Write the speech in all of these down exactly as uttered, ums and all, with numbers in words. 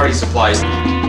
party supplies.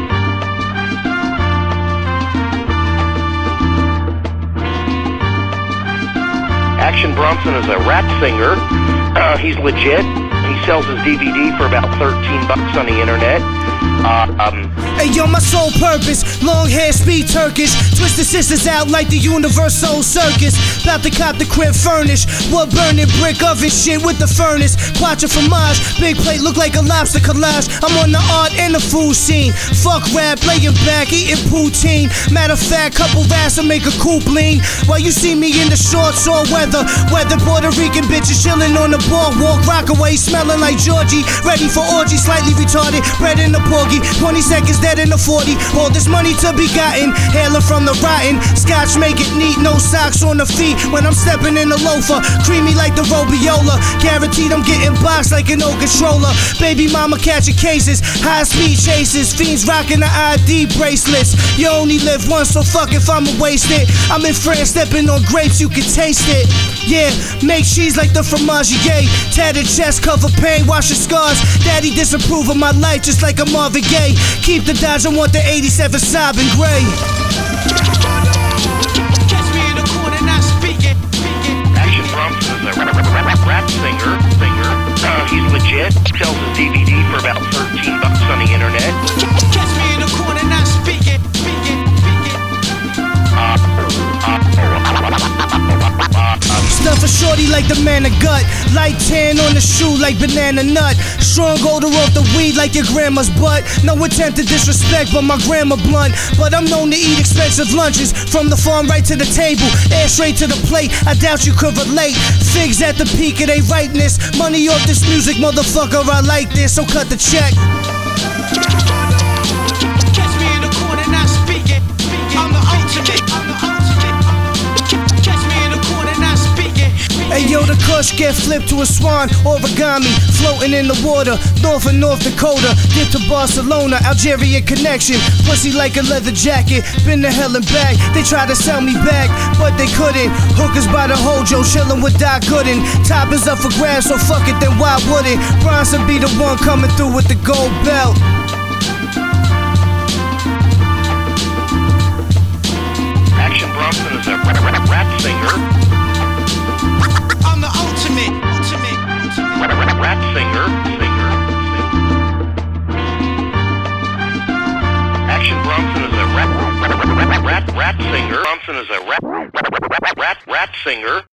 Action Bronson is a rap singer. Uh, he's legit. He sells his D V D for about thirteen bucks on the internet. Uh, um, Hey yo, my sole purpose, long hair, speed Turkish. Twist the sisters out like the Universal Circus. About to cop the crib furnished. Wood burning brick oven shit with the furnace. Quattro fromage, big plate look like a lobster collage. I'm on the art and the food scene. Fuck rap, laying back, eating poutine. Matter of fact, couple rats will make a coupe lean. While you see me in the shorts or weather. Weather Puerto Rican bitches chilling on the boardwalk. Rockaway smelling like Georgie. Ready for orgy, slightly retarded. Bread in the porgy, twenty seconds dead in the forty. All this money to be gotten, hailing from the rotten. Scotch make it neat, no socks on the feet. When I'm stepping in the loafer, creamy like the Robiola. Guaranteed I'm getting boxed like an old controller. Baby mama catching cases, high speed chases. Fiends rocking the I D bracelets. You only live once, so fuck if I'ma waste it. I'm in France stepping on grapes, you can taste it. Yeah, make cheese like the fromagier. Tattered chest, cover pain, wash your scars. Daddy disapprove of my life just like a Marvin Gaye. Keep the Dodge, I want the eighty-seven Saab in gray. Catch me in the corner, not speaking. Action Bronson is a rap, rap, rap singer. singer. Uh, he's legit. Sells his D V D for about thirteen bucks on the internet. Catch me in the corner, not speaking. Uh, uh, Stuff a shorty like the man of gut. Light tan on the shoe like banana nut. Strong odor off the weed like your grandma's butt. No attempt to disrespect, but my grandma blunt. But I'm known to eat expensive lunches. From the farm right to the table, air straight to the plate. I doubt you could relate. Figs at the peak of they ripeness. Money off this music, motherfucker, I like this, so cut the check. Catch me in the corner, not speaking. I'm the ultimate. I'm the ultimate. Catch me in the corner, not speaking. Hey yo, the kush get flipped to a swan, origami, floating in the water, north of North Dakota, get to Barcelona, Algeria connection, pussy like a leather jacket, been to hell and back, they tried to sell me back, but they couldn't, hookers by the Hojo, chillin' with Doc Gooden, toppings up for grabs, so fuck it, then why wouldn't, Bronson be the one coming through with the gold belt. Action Bronson is a rap, rap, rap singer.